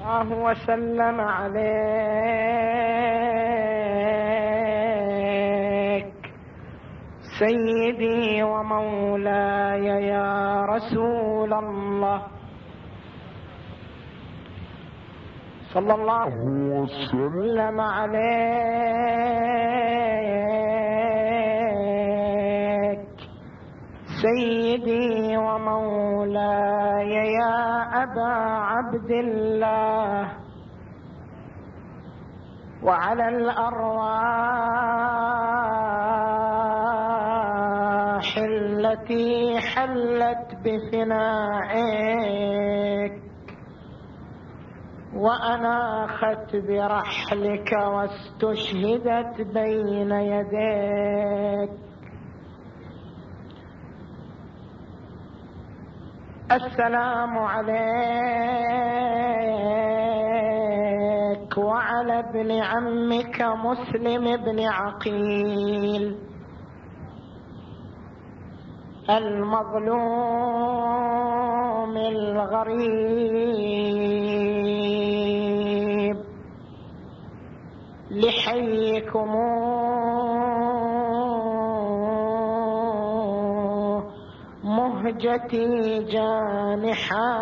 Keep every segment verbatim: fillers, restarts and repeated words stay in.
الله وسلم عليك سيدي ومولاي يا رسول الله، صلى الله وسلم عليك سيدي ومولاي يا أبا عبد الله، وعلى الأرواح التي حلت بفنائك وأناخت برحلك واستشهدت بين يديك. السلام عليك وعلى ابن عمك مسلم بن عقيل المظلوم الغريب لحيكم مهجتي جانحة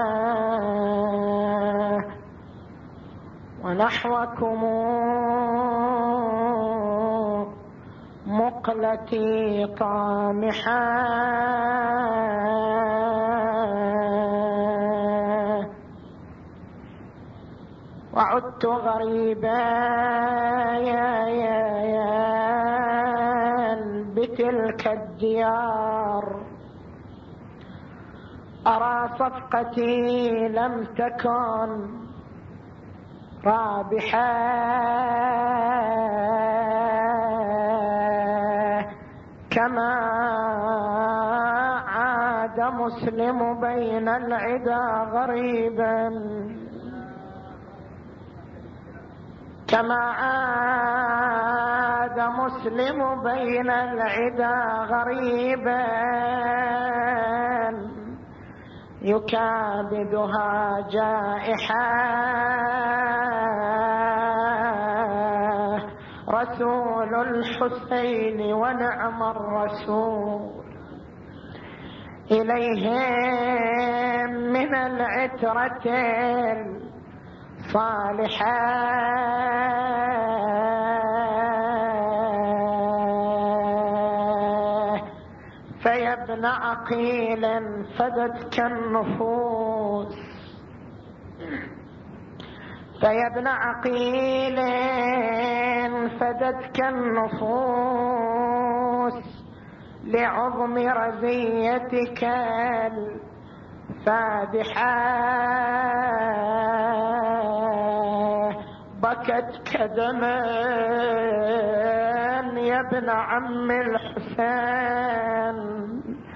ونحوكم مقلتي طامحة، وعدت غريبا يا يا يا بتلك الديار، أرى صفقتي لم تكن رابحة كما عاد مسلم بين العدا غريبا، كما عاد مسلم بين العدا غريبا يكابدها جائحة. رسول الحسين ونعم الرسول إليهم من العترة الصالحة، فيا ابن عقيل فدتك النفوس، فيا ابن عقيل فدتك النفوس لعظم رزيتك الفادحة، بكت كدما يا ابن عم الحسين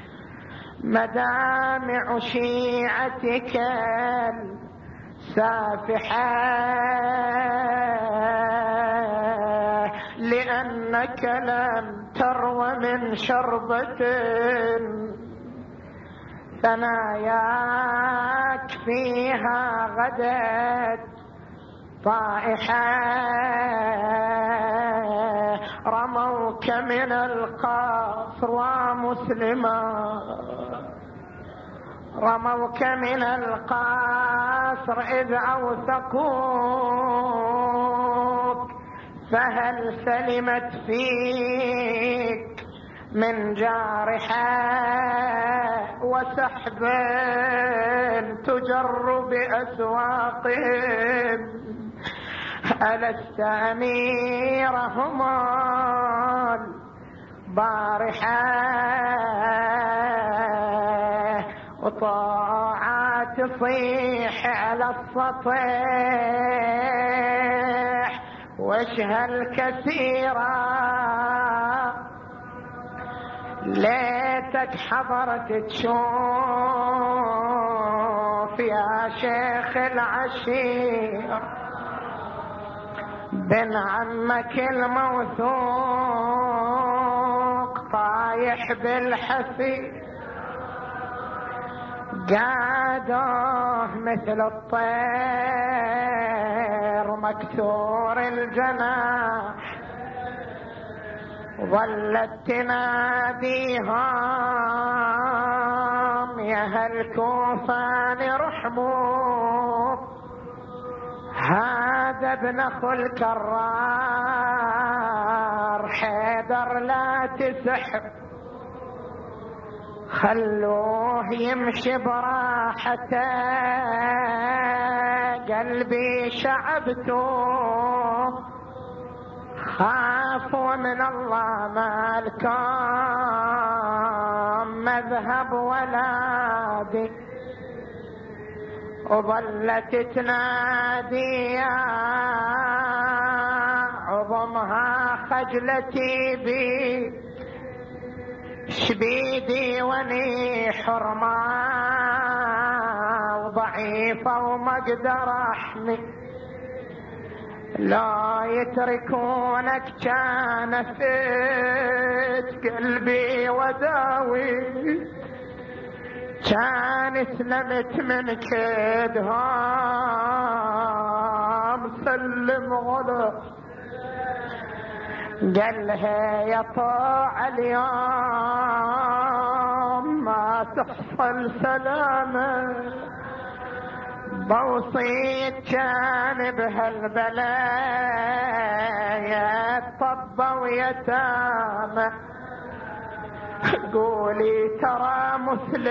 مدامع شيعتك السافحة، لأنك لم تروى من شربة ثناياك فيها غدت طائحة، رموك من القصر ومسلما، رموك من القصر إذ أوثقوك، فهل سلمت فيك من جارحة وسحب تجر بأسواقهم، ألست أميرهما البارحة، وطاعات تصيح على السطح وجه الكثيرة، ليتك حضرت تشوف يا شيخ العشير بن عمك الموثوق طايح بالحفي قادوه مثل الطير مكسور الجناح، ظلت تناديهم يا هالكوفان رحموا، هذا ابن اخو الكرار حيدر لا تسحب، خلوه يمشي براحته قلبي شعبته، خافوا من الله ما لكم مذهب ولا دين، وظلت تنادي يا عظمها خجلتي بي، شبيدي وني حرمة وضعيفة وما اقدر احمي، لا يتركونك كان فيت قلبي وداوي، كان سلمت من كيدهم سلم غلط، قالها يا طاع اليوم ما تحصل سلامة، بوصيت كان بهالبلايا طب ويتامى، قولي ترى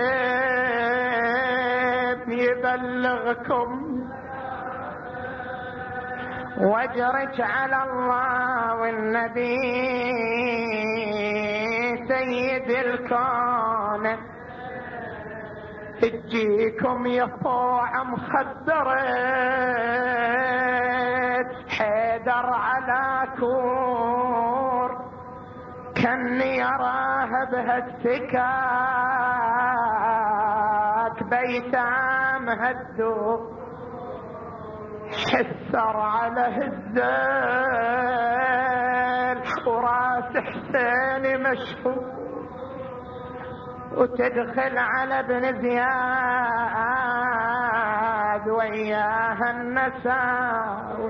مسلم يبلغكم واجرك على الله والنبي سيد الكون، تجيكم يطوع مخدرات حيدر على كور، كني يراها بهالسكاك بيتام هدو، حسر على هزال وراس حسين مشهور، وتدخل على ابن زياد وياها النساوي.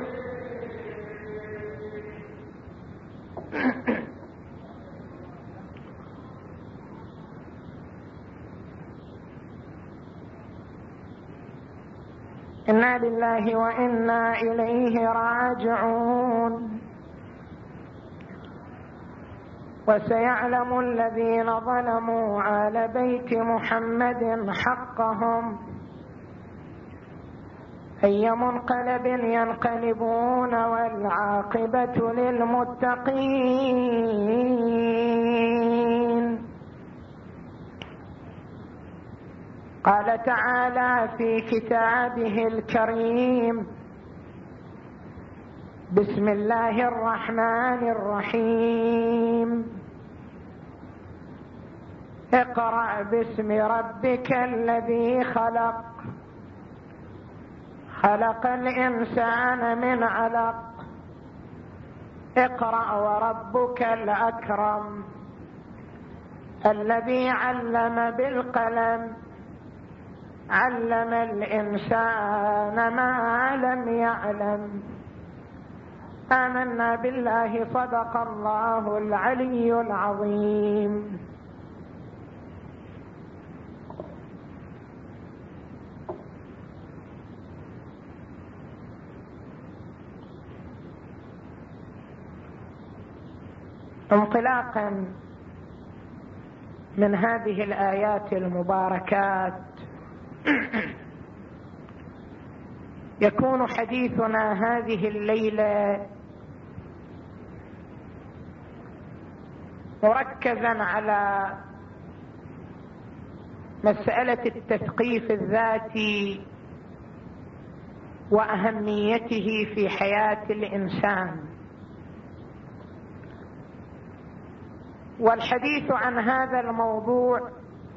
إنا لله وإنا إليه راجعون. وسيعلم الذين ظلموا على بيت محمد حقهم أي منقلب ينقلبون والعاقبة للمتقين. قال تعالى في كتابه الكريم: بسم الله الرحمن الرحيم. اقرأ باسم ربك الذي خلق، خلق الإنسان من علق، اقرأ وربك الأكرم الذي علم بالقلم، علم الإنسان ما لم يعلم. آمنا بالله، صدق الله العلي العظيم. انطلاقا من هذه الآيات المباركات يكون حديثنا هذه الليلة مركزا على مسألة التثقيف الذاتي وأهميته في حياة الإنسان. والحديث عن هذا الموضوع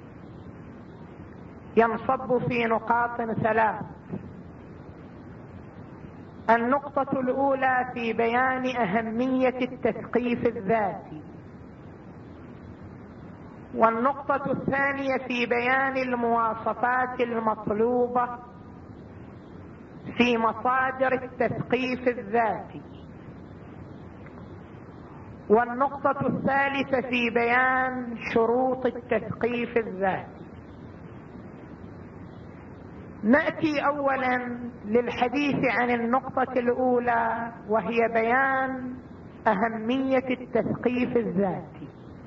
ينصب في نقاط ثلاث. النقطة الأولى في بيان أهمية التثقيف الذاتي، والنقطة الثانية في بيان المواصفات المطلوبة في مصادر التثقيف الذاتي. والنقطة الثالثة في بيان شروط التثقيف الذاتي. نأتي أولا للحديث عن النقطة الأولى، وهي بيان أهمية التثقيف الذاتي.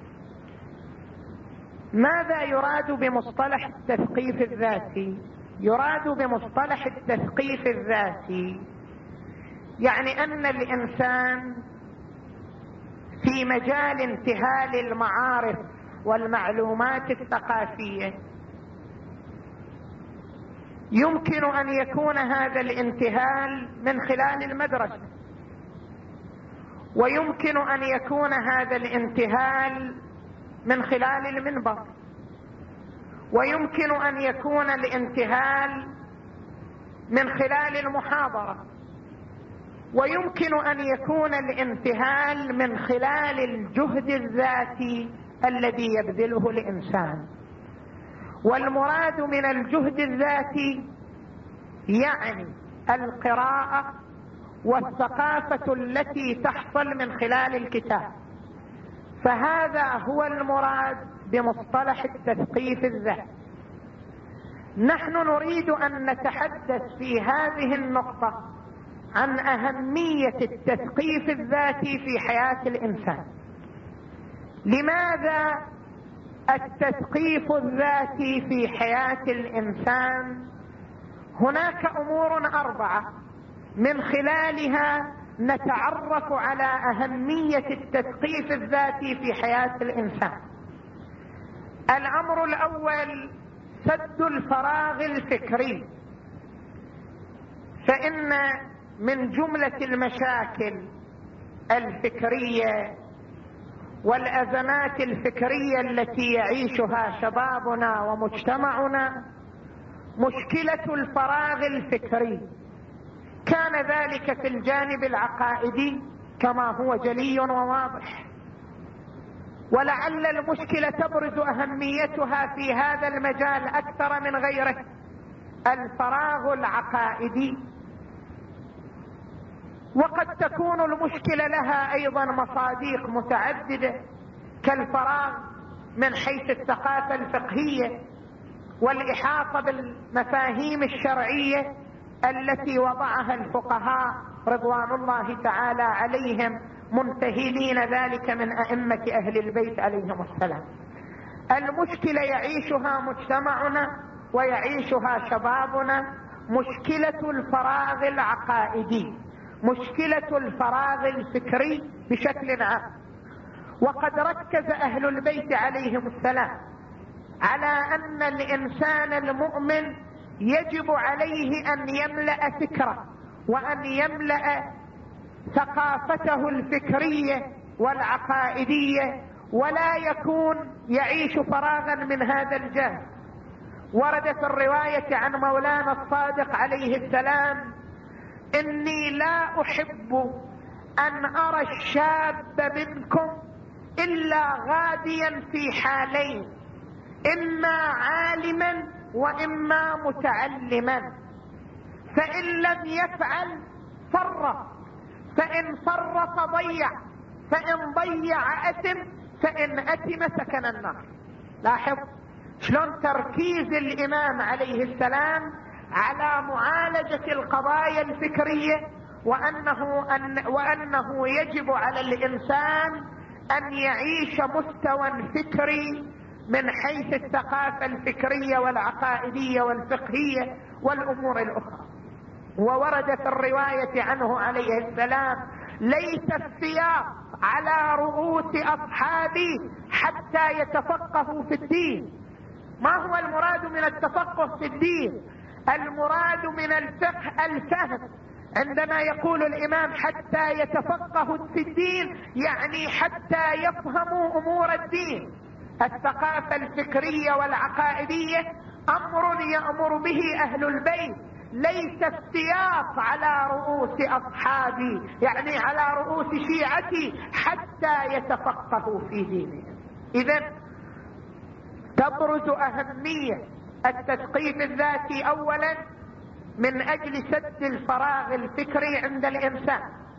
ماذا يراد بمصطلح التثقيف الذاتي؟ يراد بمصطلح التثقيف الذاتي يعني أن الإنسان في مجال انتهال المعارف والمعلومات الثقافية يمكن أن يكون هذا الانتهال من خلال المدرسة، ويمكن أن يكون هذا الانتهال من خلال المنبر، ويمكن أن يكون الانتهال من خلال المحاضرة، ويمكن أن يكون الانتهال من خلال الجهد الذاتي الذي يبذله الإنسان. والمراد من الجهد الذاتي يعني القراءة والثقافة التي تحصل من خلال الكتاب. فهذا هو المراد بمصطلح التثقيف الذاتي. نحن نريد أن نتحدث في هذه النقطة عن أهمية التثقيف الذاتي في حياة الإنسان. لماذا التثقيف الذاتي في حياة الإنسان؟ هناك أمور أربعة من خلالها نتعرف على أهمية التثقيف الذاتي في حياة الإنسان. الأمر الأول سد الفراغ الفكري، فإن من جملة المشاكل الفكرية والأزمات الفكرية التي يعيشها شبابنا ومجتمعنا مشكلة الفراغ الفكري. كان ذلك في الجانب العقائدي كما هو جلي وواضح، ولعل المشكلة تبرز أهميتها في هذا المجال أكثر من غيره، الفراغ العقائدي. وقد تكون المشكلة لها أيضا مصادق متعددة كالفراغ من حيث الثقافة الفقهية والإحاطة بالمفاهيم الشرعية التي وضعها الفقهاء رضوان الله تعالى عليهم، منتهلين ذلك من أئمة أهل البيت عليهم السلام. المشكلة يعيشها مجتمعنا ويعيشها شبابنا، مشكلة الفراغ العقائدي، مشكلة الفراغ الفكري بشكل عام. وقد ركز أهل البيت عليهم السلام على أن الإنسان المؤمن يجب عليه أن يملأ فكره وأن يملأ ثقافته الفكرية والعقائدية، ولا يكون يعيش فراغا من هذا الجهل. ورد في الرواية عن مولانا الصادق عليه السلام: إني لا أحب أن أرى الشاب منكم إلا غاديا في حالين، إما عالما وإما متعلما، فإن لم يفعل فرط، فإن فرط ضيع، فإن ضيع أثم، فإن أثم سكن النار. لاحظ شلون تركيز الإمام عليه السلام على معالجة القضايا الفكرية، وأنه, أن وأنه يجب على الإنسان أن يعيش مستوى فكري من حيث الثقافة الفكرية والعقائدية والفقهية والأمور الأخرى. وورد في الرواية عنه عليه السلام: ليس السياط على رؤوس أصحابي حتى يتفقهوا في الدين. ما هو المراد من التفقه في الدين؟ المراد من الفقه الفهم. عندما يقول الإمام حتى يتفقهوا في الدين يعني حتى يفهموا أمور الدين. الثقافة الفكرية والعقائدية أمر يأمر به أهل البيت، ليس السياط على رؤوس أصحابي يعني على رؤوس شيعتي حتى يتفقهوا في دينهم. إذن تبرز أهمية التثقيف الذاتي أولا من أجل سد الفراغ الفكري عند الإنسان،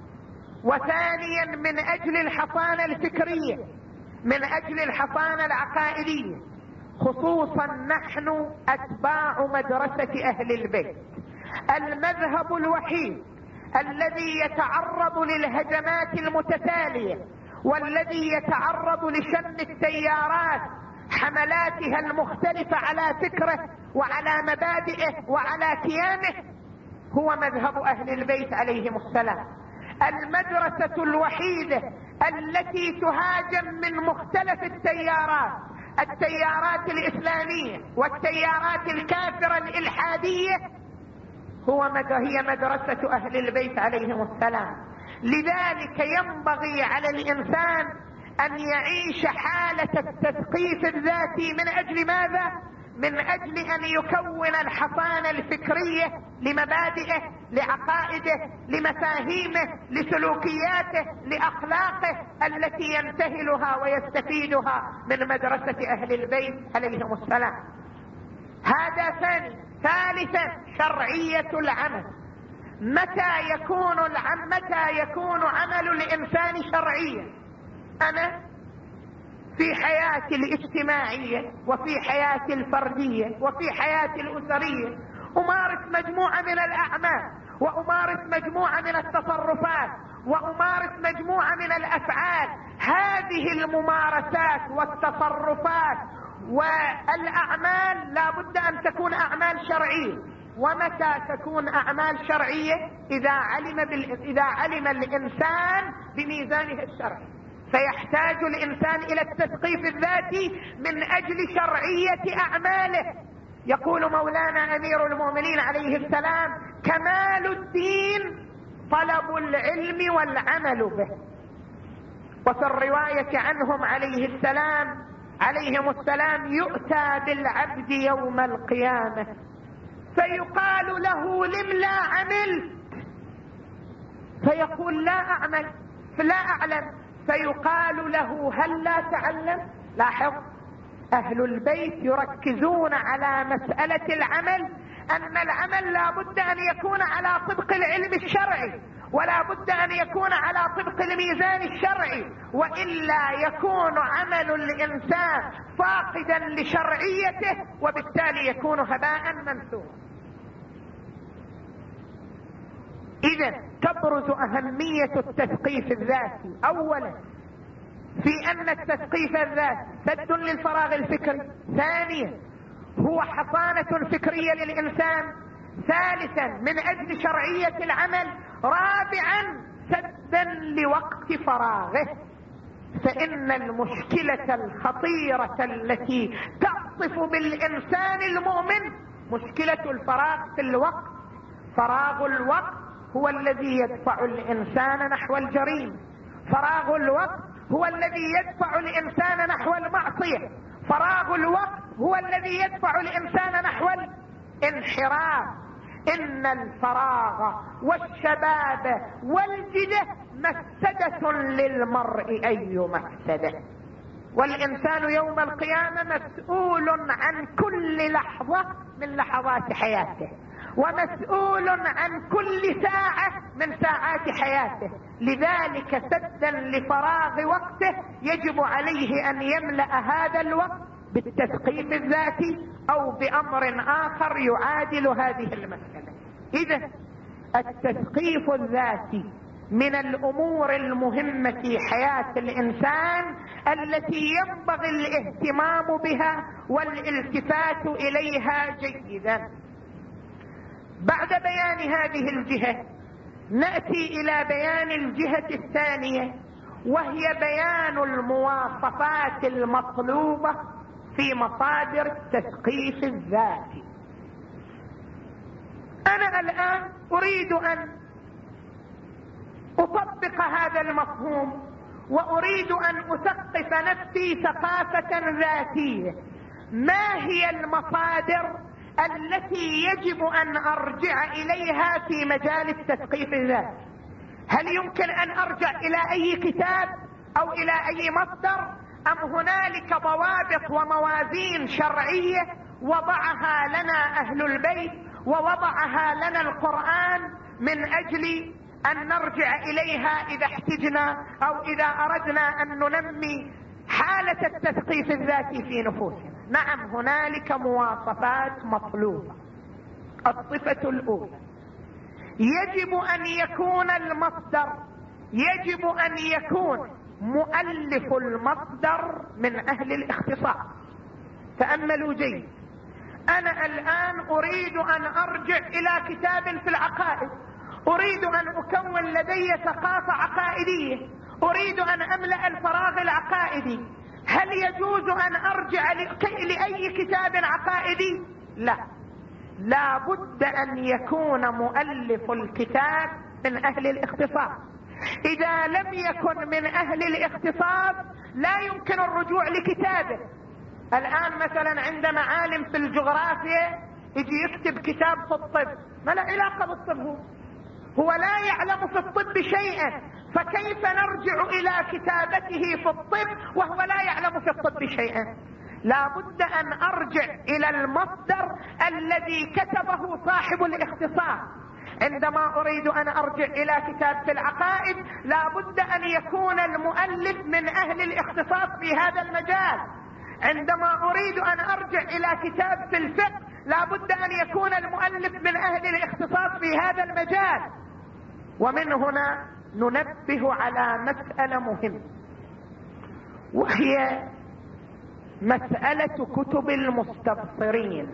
وثانيا من أجل الحصانة الفكرية، من أجل الحصانة العقائدية، خصوصا نحن أتباع مدرسة أهل البيت، المذهب الوحيد الذي يتعرض للهجمات المتتالية والذي يتعرض لشن التيارات حملاتها المختلفة على فكره وعلى مبادئه وعلى كيانه، هو مذهب أهل البيت عليهم السلام. المدرسة الوحيدة التي تهاجم من مختلف التيارات، التيارات الإسلامية والتيارات الكافرة الإلحادية، هو هي مدرسة أهل البيت عليهم السلام. لذلك ينبغي على الإنسان أن يعيش حالة التثقيف الذاتي من أجل ماذا؟ من أجل أن يكون الحصانة الفكرية لمبادئه، لعقائده، لمفاهيمه، لسلوكياته، لأخلاقه التي ينتهلها ويستفيدها من مدرسة أهل البيت عليهم السلام. هذا ثاني. ثالثا شرعية العمل. متى يكون العمل متى يكون عمل الإنسان شرعيا؟ أنا في حياتي الاجتماعية وفي حياتي الفردية وفي حياتي الأسرية أمارس مجموعة من الأعمال وأمارس مجموعة من التصرفات وأمارس مجموعة من الأفعال. هذه الممارسات والتصرفات والأعمال لا بد أن تكون أعمال شرعية. ومتى تكون أعمال شرعية؟ إذا علم, بال... إذا علم الإنسان بميزانه الشرعي. فيحتاج الإنسان إلى التثقيف الذاتي من أجل شرعية أعماله. يقول مولانا أمير المؤمنين عليه السلام: كمال الدين طلب العلم والعمل به. وفي الرواية عنهم عليه السلام عليهم السلام يؤتى بالعبد يوم القيامة فيقال له: لم لا عملت؟ فيقول: لا أعمل فلا أعلم. فيقال له: هل لا تعلم؟ لاحظ، أهل البيت يركزون على مسألة العمل، أن العمل لا بد أن يكون على طبق العلم الشرعي ولا بد أن يكون على طبق الميزان الشرعي، وإلا يكون عمل الإنسان فاقدا لشرعيته وبالتالي يكون هباء منثورا. إذن تبرز أهمية التثقيف الذاتي أولا في أن التثقيف الذاتي سد للفراغ الفكري، ثانيا هو حصانة فكرية للإنسان، ثالثا من أجل شرعية العمل، رابعا سدا لوقت فراغه. فإن المشكلة الخطيرة التي تعصف بالإنسان المؤمن مشكلة الفراغ في الوقت. فراغ الوقت هو الذي يدفع الإنسان نحو الجريمة، فراغ الوقت هو الذي يدفع الإنسان نحو المعصية، فراغ الوقت هو الذي يدفع الإنسان نحو الانحراف. إن الفراغ والشباب والجده مفسدة للمرء أي مفسدة، والإنسان يوم القيامة مسؤول عن كل لحظة من لحظات حياته ومسؤول عن كل ساعة من ساعات حياته. لذلك سدا لفراغ وقته يجب عليه أن يملأ هذا الوقت بالتثقيف الذاتي أو بأمر آخر يعادل هذه المسألة. إذن التثقيف الذاتي من الأمور المهمة في حياة الإنسان التي ينبغي الاهتمام بها والالتفات إليها جيدا. بعد بيان هذه الجهة نأتي إلى بيان الجهة الثانية، وهي بيان المواصفات المطلوبة في مصادر التثقيف الذاتي. أنا الآن أريد أن أطبق هذا المفهوم وأريد أن أثقف نفسي ثقافة ذاتية. ما هي المصادر التي يجب أن أرجع إليها في مجال التثقيف الذاتي؟ هل يمكن أن أرجع إلى أي كتاب أو إلى أي مصدر أم هنالك ضوابط وموازين شرعية وضعها لنا أهل البيت ووضعها لنا القرآن من أجل أن نرجع إليها إذا احتجنا أو إذا أردنا أن ننمي حالة التثقيف الذاتي في نفوسنا؟ نعم، هنالك مواصفات مطلوبة. الصفة الأولى، يجب أن يكون المصدر يجب أن يكون مؤلف المصدر من أهل الاختصاص. تأملوا جيد، أنا الآن أريد أن أرجع إلى كتاب في العقائد، أريد أن أكون لدي ثقافة عقائدية، أريد أن أملأ الفراغ العقائدي. هل يجوز أن أرجع لأي كتاب عقائدي؟ لا، لا بد أن يكون مؤلف الكتاب من أهل الاختصاص. إذا لم يكن من أهل الاختصاص لا يمكن الرجوع لكتابه. الآن مثلا عندما عالم في الجغرافيا يجي يكتب كتاب في الطب، ما له علاقة بالطب، هو هو لا يعلم في الطب شيئا، فكيف نرجع إلى كتابته في الطب وهو لا يعلم في الطب شيئا؟ لا بد أن أرجع إلى المصدر الذي كتبه صاحب الاختصاص. عندما أريد أن أرجع إلى كتاب في العقائد لا بد أن يكون المؤلف من أهل الاختصاص في هذا المجال. عندما أريد أن أرجع إلى كتاب في الفقه لا بد أن يكون المؤلف من أهل الاختصاص في هذا المجال. ومن هنا ننبه على مسألة مهمة، وهي مسألة كتب المستبصرين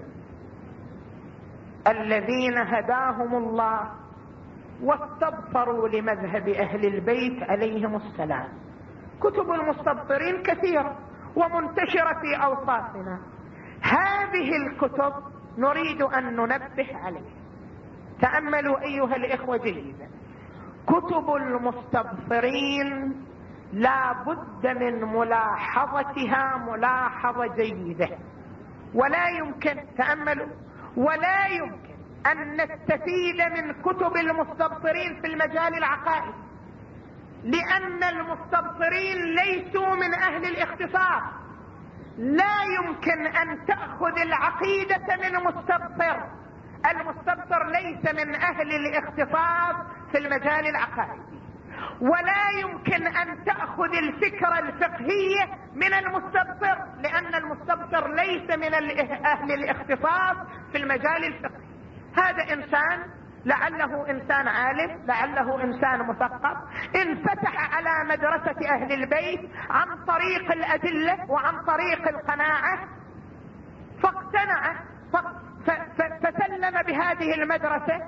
الذين هداهم الله واستبصروا لمذهب أهل البيت عليهم السلام. كتب المستبصرين كثيرة ومنتشرة في أوساطنا. هذه الكتب نريد أن ننبه عليها. تأملوا أيها الإخوة جيدا، كتب المستبصرين لا بد من ملاحظتها ملاحظة جيدة، ولا يمكن تأملوا ولا يمكن أن نستفيد من كتب المستبصرين في المجال العقائدي، لأن المستبصرين ليسوا من أهل الاختصاص. لا يمكن أن تأخذ العقيدة من مستبصر. المستبصر ليس من أهل الاختصاص في المجال العقائدي، ولا يمكن أن تأخذ الفكرة الفقهية من المستبصر، لأن المستبصر ليس من أهل الاختصاص في المجال الفقهي. هذا إنسان لعله إنسان عالم، لعله إنسان مثقف، انفتح على مدرسة أهل البيت عن طريق الأدلة وعن طريق القناعة، فاقتنع فسلم بهذه المدرسة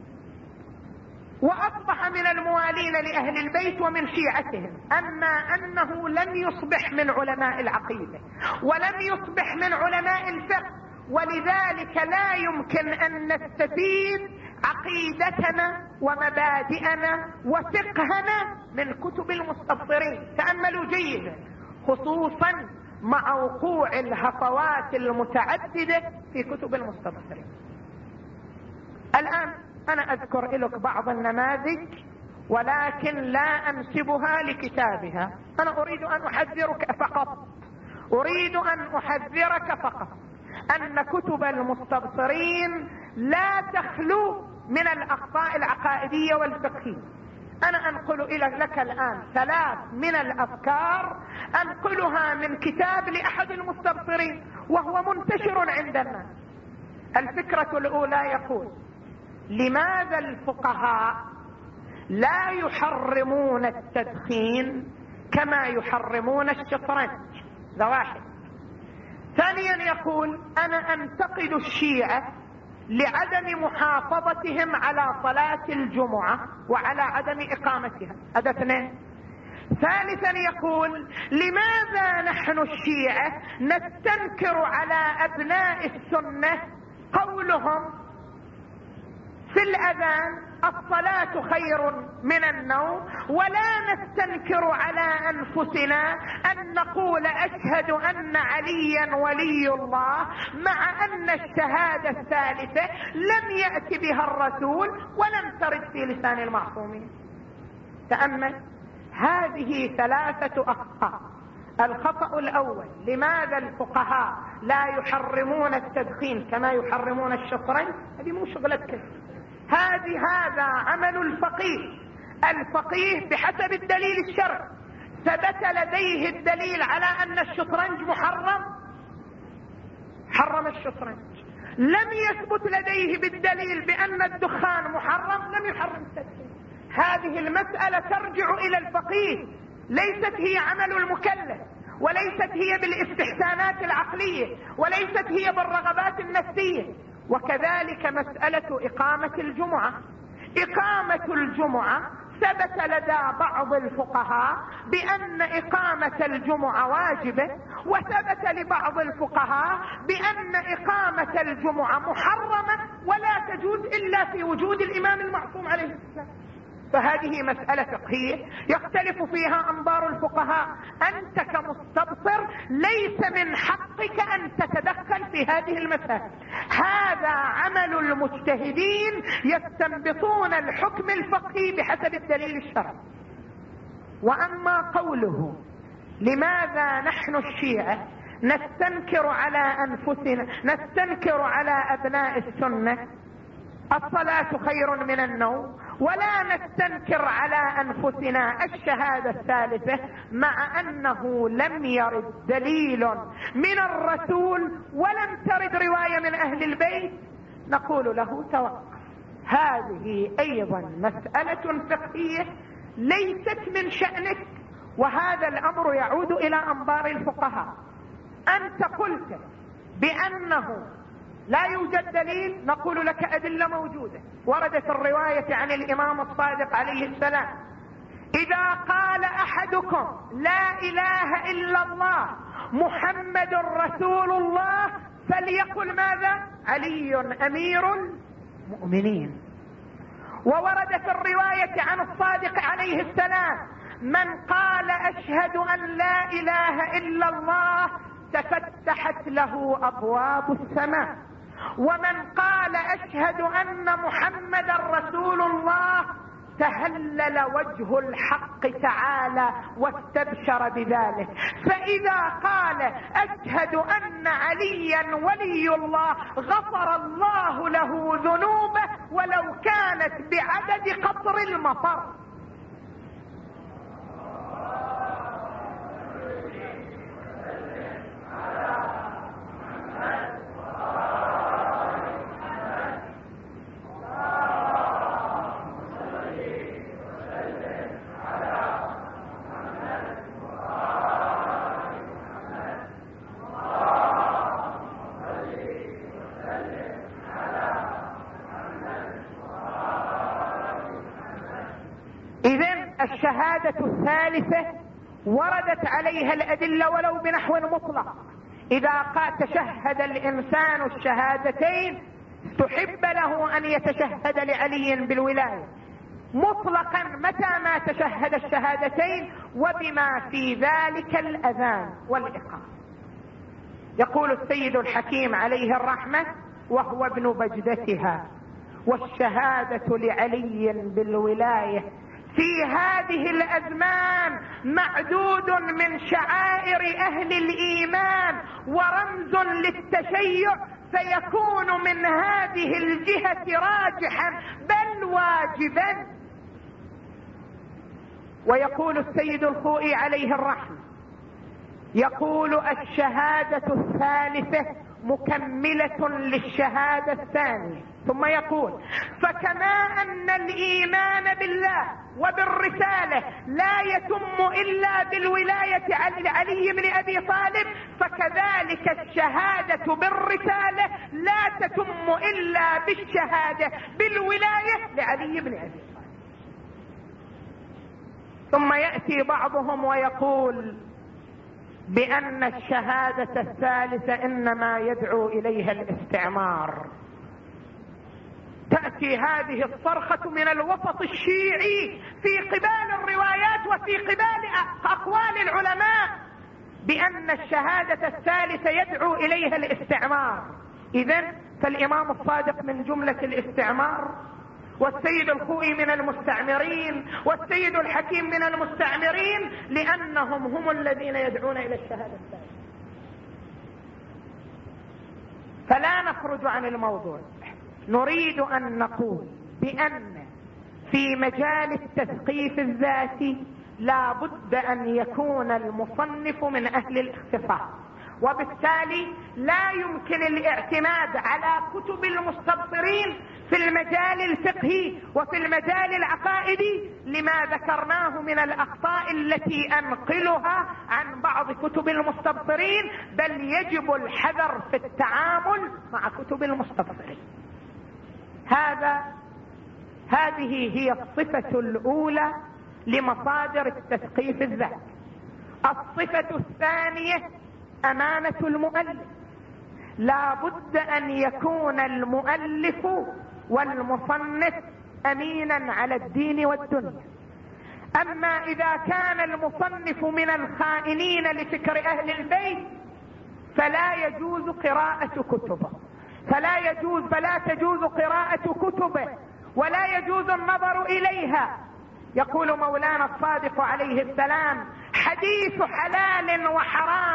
وأصبح من الموالين لأهل البيت ومن شيعتهم. أما أنه لم يصبح من علماء العقيدة ولم يصبح من علماء الفقه، ولذلك لا يمكن أن نستفيد عقيدتنا ومبادئنا وفقهنا من كتب المستبصرين. تأملوا جيدا، خصوصا مع وقوع الهفوات المتعددة في كتب المستبصرين. الآن أنا أذكر لك بعض النماذج ولكن لا أنسبها لكتابها. أنا أريد أن أحذرك فقط أريد أن أحذرك فقط أن كتب المستبصرين لا تخلو من الأخطاء العقائدية والفقهية. أنا أنقل لك الآن ثلاث من الأفكار أنقلها من كتاب لأحد المستبصرين وهو منتشر عند الناس. الفكرة الأولى يقول: لماذا الفقهاء لا يحرمون التدخين كما يحرمون الشطرنج؟ ذا واحد. ثانيا يقول: أنا أنتقد الشيعة لعدم محافظتهم على صلاة الجمعة وعلى عدم إقامتها. هذا اثنين. ثالثا يقول: لماذا نحن الشيعة نستنكر على أبناء السنة قولهم في الأذان الصلاة خير من النوم، ولا نستنكر على أنفسنا أن نقول أشهد أن عليا ولي الله، مع أن الشهادة الثالثة لم يأتي بها الرسول ولم ترد في لسان المعصومين. تأمل، هذه ثلاثة أخطاء الخطأ الأول: لماذا الفقهاء لا يحرمون التدخين كما يحرمون الشطرنج؟ هذه مو شغلتك، هذه هذا عمل الفقيه. الفقيه بحسب الدليل الشرعي ثبت لديه الدليل على أن الشطرنج محرم، حرم الشطرنج. لم يثبت لديه بالدليل بأن الدخان محرم، لم يحرم التدخين. هذه المسألة ترجع إلى الفقيه، ليست هي عمل المكلف، وليست هي بالاستحسانات العقلية، وليست هي بالرغبات النفسية. وكذلك مسألة إقامة الجمعة. إقامة الجمعة ثبت لدى بعض الفقهاء بأن إقامة الجمعة واجبة، وثبت لبعض الفقهاء بأن إقامة الجمعة محرمة ولا تجوز إلا في وجود الإمام المعصوم عليه السلام. فهذه مسألة فقهية يختلف فيها أنظار الفقهاء. أنت كمستبصر ليس من حقك أن تتدخل في هذه المسائل، هذا عمل المجتهدين يستنبطون الحكم الفقهي بحسب الدليل الشرعي. وأما قوله لماذا نحن الشيعة نستنكر على أنفسنا، نستنكر على أبناء السنة الصلاة خير من النوم، ولا نستنكر على أنفسنا الشهادة الثالثة، مع أنه لم يرد دليل من الرسول ولم ترد رواية من أهل البيت، نقول له توقف. هذه أيضا مسألة فقهية ليست من شأنك، وهذا الأمر يعود إلى أنظار الفقهاء. أنت قلت بأنه لا يوجد دليل، نقول لك أدلة موجودة. وردت الرواية عن الإمام الصادق عليه السلام: إذا قال أحدكم لا إله إلا الله محمد رسول الله فليقل ماذا؟ علي أمير المؤمنين. ووردت الرواية عن الصادق عليه السلام: من قال أشهد أن لا إله إلا الله تفتحت له أبواب السماء، ومن قال أشهد أن محمد رسول الله تهلل وجه الحق تعالى واستبشر بذلك. فإذا قال أشهد أن عليا ولي الله غفر الله له ذنوبه ولو كانت بعدد قطر المطر. الشهادة الثالثة وردت عليها الأدلة ولو بنحو مطلق. إذا قال تشهد الإنسان الشهادتين تحب له أن يتشهد لعلي بالولاية مطلقا متى ما تشهد الشهادتين، وبما في ذلك الأذان والإقامة. يقول السيد الحكيم عليه الرحمة: وهو ابن بجدتها، والشهادة لعلي بالولاية في هذه الأزمان معدود من شعائر أهل الإيمان ورمز للتشيع، فيكون من هذه الجهة راجحا بل واجبا. ويقول السيد الخوئي عليه الرحمة: يقول الشهادة الثالثة مكملة للشهادة الثانية، ثم يقول: فكما أن الإيمان بالله وبالرسالة لا يتم إلا بالولاية لعلي بن أبي طالب، فكذلك الشهادة بالرسالة لا تتم إلا بالشهادة بالولاية لعلي بن أبي طالب. ثم يأتي بعضهم ويقول بأن الشهادة الثالثة إنما يدعو إليها الاستعمار. تأتي هذه الصرخة من الوسط الشيعي في قبال الروايات وفي قبال أقوال العلماء بأن الشهادة الثالثة يدعو إليها الاستعمار. إذن فالإمام الصادق من جملة الاستعمار، والسيد الخوئي من المستعمرين والسيد الحكيم من المستعمرين، لأنهم هم الذين يدعون إلى الشهادة الثانية. فلا نخرج عن الموضوع. نريد أن نقول بأن في مجال التثقيف الذاتي لا بد أن يكون المصنف من أهل الاختصاص، وبالتالي لا يمكن الاعتماد على كتب المستبصرين في المجال الفقهي وفي المجال العقائدي لما ذكرناه من الأخطاء التي أنقلها عن بعض كتب المستبصرين، بل يجب الحذر في التعامل مع كتب المستبصرين. هذا هذه هي الصفة الأولى لمصادر التثقيف الذاتي. الصفة الثانية أمانة المؤلف. لا بد أن يكون المؤلف والمصنف أمينا على الدين والدنيا. أما إذا كان المصنف من الخائنين لفكر أهل البيت فلا يجوز قراءة كتبه، فلا يجوز فلا تجوز قراءة كتبه ولا يجوز النظر إليها. يقول مولانا الصادق عليه السلام: حديث حلال وحرام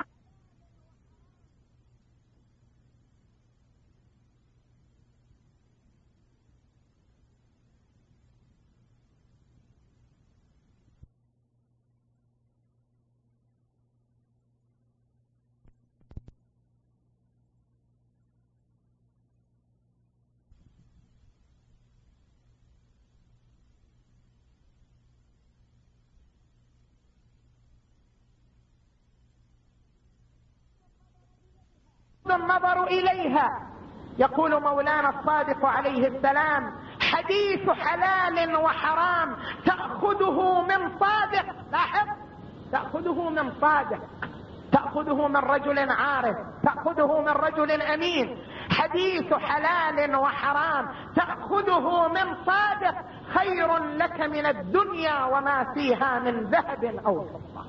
النظر إليها. يقول مولانا الصادق عليه السلام: حديث حلال وحرام تأخذه من صادق. لاحظ، تأخذه من صادق، تأخذه من رجل عارف، تأخذه من رجل أمين. حديث حلال وحرام تأخذه من صادق خير لك من الدنيا وما فيها من ذهب أو فضة.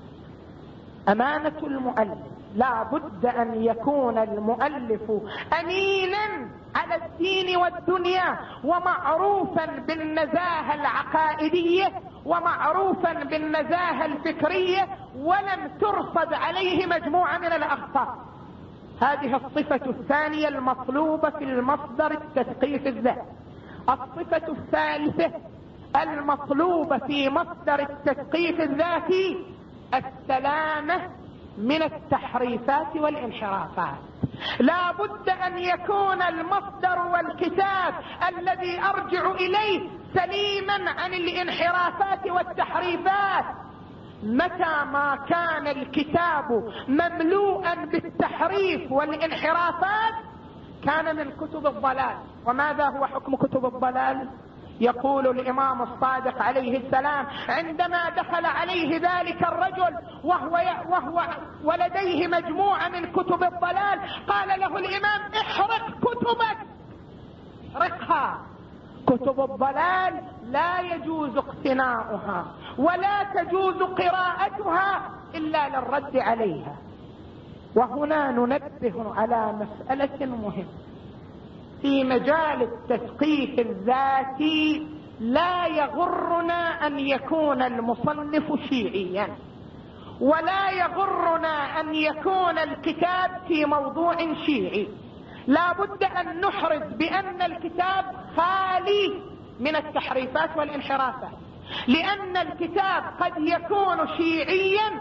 أمانة المؤلف. لا بد أن يكون المؤلف أمينا على الدين والدنيا، ومعروفا بالنزاهة العقائدية ومعروفا بالنزاهة الفكرية، ولم ترصد عليه مجموعة من الأخطاء. هذه الصفة الثانية المطلوبة في المصدر التثقيف الذاتي. الصفة الثالثة المطلوبة في مصدر التثقيف الذاتي السلامة من التحريفات والانحرافات. لا بد أن يكون المصدر والكتاب الذي أرجع إليه سليما عن الانحرافات والتحريفات. متى ما كان الكتاب مملوءا بالتحريف والانحرافات كان من كتب الضلال. وماذا هو حكم كتب الضلال؟ يقول الإمام الصادق عليه السلام عندما دخل عليه ذلك الرجل وهو, وهو ولديه مجموعة من كتب الضلال، قال له الإمام: احرق كتبك، احرقها. كتب الضلال لا يجوز اقتناؤها ولا تجوز قراءتها إلا للرد عليها. وهنا ننبه على مسألة مهمة في مجال التثقيف الذاتي. لا يغرنا أن يكون المصنف شيعيا، ولا يغرنا أن يكون الكتاب في موضوع شيعي. لا بد أن نحرز بأن الكتاب خالي من التحريفات والانحرافات، لأن الكتاب قد يكون شيعيا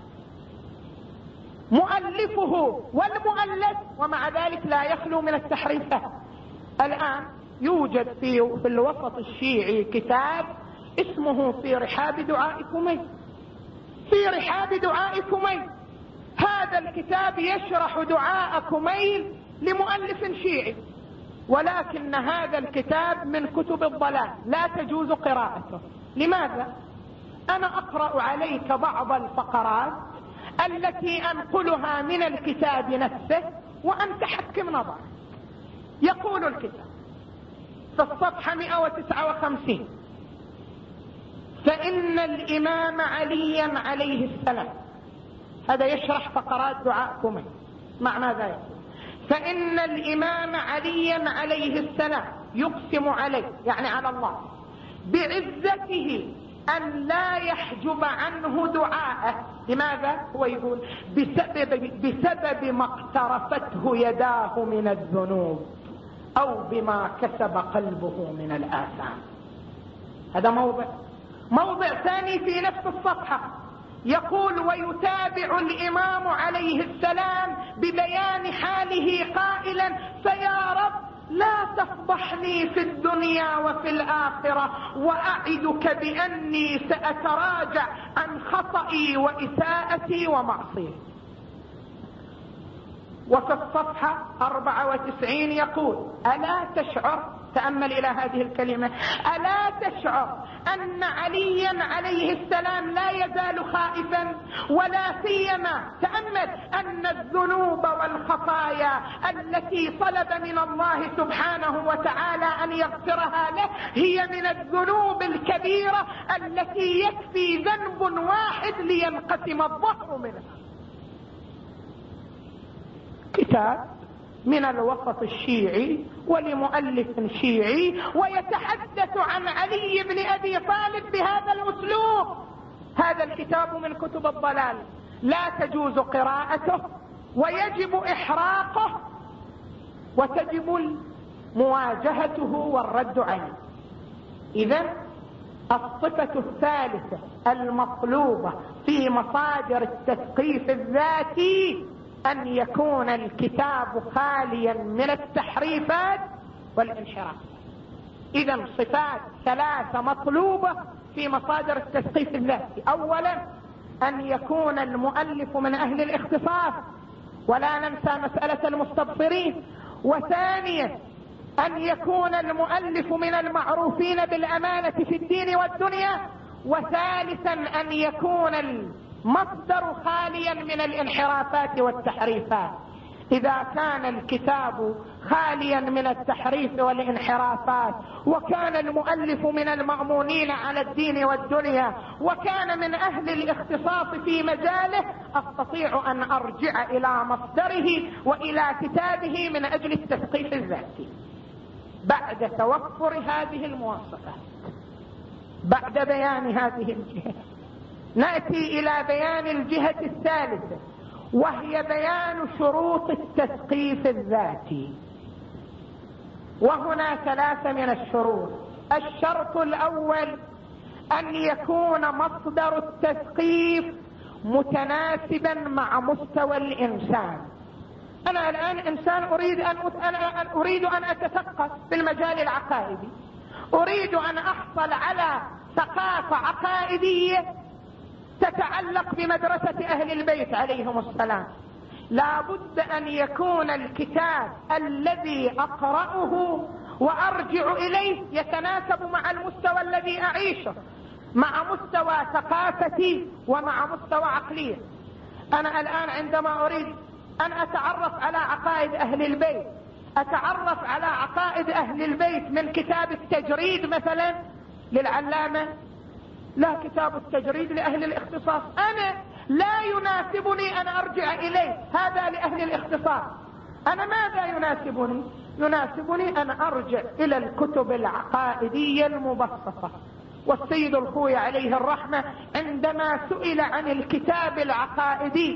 مؤلفه والمؤلف ومع ذلك لا يخلو من التحريفات. الآن يوجد في, في الوسط الشيعي كتاب اسمه في رحاب دعاء كميل. في رحاب دعاء كميل هذا الكتاب يشرح دعاء كميل لمؤلف شيعي، ولكن هذا الكتاب من كتب الضلال لا تجوز قراءته. لماذا؟ أنا أقرأ عليك بعض الفقرات التي أنقلها من الكتاب نفسه وأنت حكم نظر. يقول الكتاب في الصفحة مئة وتسعة وخمسين: فإن الإمام عليا عليه السلام، هذا يشرح فقرات دعاء كميل، مع ماذا يقول؟ فإن الإمام عليا عليه السلام يقسم عليه يعني على الله بعزته أن لا يحجب عنه دعاءه. لماذا؟ هو يقول بسبب, بسبب ما اقترفته يداه من الذنوب أو بما كسب قلبه من الآثام. هذا موضع. موضع ثاني في نفس الصفحة يقول ويتابع الإمام عليه السلام ببيان حاله قائلا فيا رب لا تفضحني في الدنيا وفي الآخرة وأعدك بأني سأتراجع عن خطئي وإساءتي ومعصيتي. وفي الصفحة أربعة وتسعين يقول ألا تشعر، تأمل إلى هذه الكلمة، ألا تشعر أن عليا عليه السلام لا يزال خائفا، ولا سيما تأمل أن الذنوب والخطايا التي طلب من الله سبحانه وتعالى أن يغفرها له هي من الذنوب الكبيرة التي يكفي ذنب واحد لينقسم الظهر منها. كتاب من الوسط الشيعي ولمؤلف شيعي ويتحدث عن علي بن أبي طالب بهذا الأسلوب. هذا الكتاب من كتب الضلال، لا تجوز قراءته ويجب إحراقه وتجب مواجهته والرد عليه. إذن الصفة الثالثة المطلوبة في مصادر التثقيف الذاتي أن يكون الكتاب خاليا من التحريفات والانحراف. إذن صفات ثلاثة مطلوبة في مصادر التثقيف الذاتي. أولا أن يكون المؤلف من أهل الاختصاص ولا ننسى مسألة المستبصرين. وثانيا أن يكون المؤلف من المعروفين بالأمانة في الدين والدنيا. وثالثا أن يكون المصدر خاليا من الانحرافات والتحريفات. إذا كان الكتاب خاليا من التحريف والانحرافات وكان المؤلف من المأمونين على الدين والدنيا وكان من أهل الاختصاص في مجاله، أستطيع أن أرجع إلى مصدره وإلى كتابه من أجل التثقيف الذاتي. بعد توفر هذه المواصفات، بعد بيان هذه الجهة، نأتي إلى بيان الجهة الثالثة وهي بيان شروط التثقيف الذاتي. وهنا ثلاثة من الشروط. الشرط الأول أن يكون مصدر التثقيف متناسبا مع مستوى الإنسان. أنا الآن إنسان أريد أن أنا أريد أن أتثقف في المجال العقائدي، أريد أن أحصل على ثقافة عقائدية تتعلق بمدرسة أهل البيت عليهم السلام. لا بد أن يكون الكتاب الذي أقرأه وأرجع إليه يتناسب مع المستوى الذي أعيشه، مع مستوى ثقافتي ومع مستوى عقلية. أنا الآن عندما أريد أن أتعرف على عقائد أهل البيت، أتعرف على عقائد أهل البيت من كتاب التجريد مثلا للعلامة، لا كتاب التجريد لأهل الاختصاص. أنا لا يناسبني أن أرجع إليه، هذا لأهل الاختصاص. أنا ماذا يناسبني؟ يناسبني أن أرجع إلى الكتب العقائدية المبسطة. والسيد الخوي عليه الرحمة عندما سئل عن الكتاب العقائدي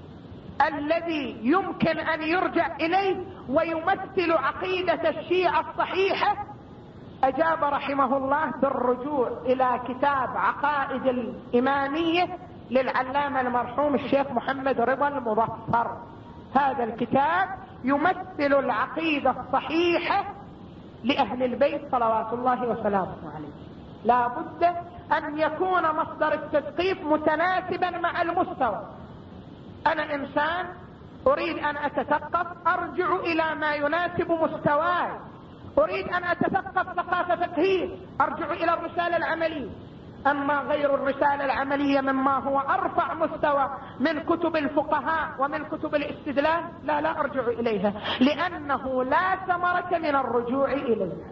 الذي يمكن أن يرجع إليه ويمثل عقيدة الشيعة الصحيحة، أجاب رحمه الله بالرجوع إلى كتاب عقائد الإمامية للعلامة المرحوم الشيخ محمد رضا المظفر. هذا الكتاب يمثل العقيدة الصحيحة لأهل البيت صلوات الله وسلامه عليه. لا بد أن يكون مصدر التثقيف متناسبا مع المستوى. أنا إنسان أريد أن أتثقف، أرجع إلى ما يناسب مستواي. أريد أن أتثقف ثقافة فقهية، أرجع إلى الرسالة العملية. أما غير الرسالة العملية مما هو أرفع مستوى من كتب الفقهاء ومن كتب الاستدلال، لا لا أرجع إليها، لأنه لا ثمرة من الرجوع إليها.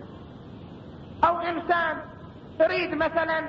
أو إنسان يريد مثلا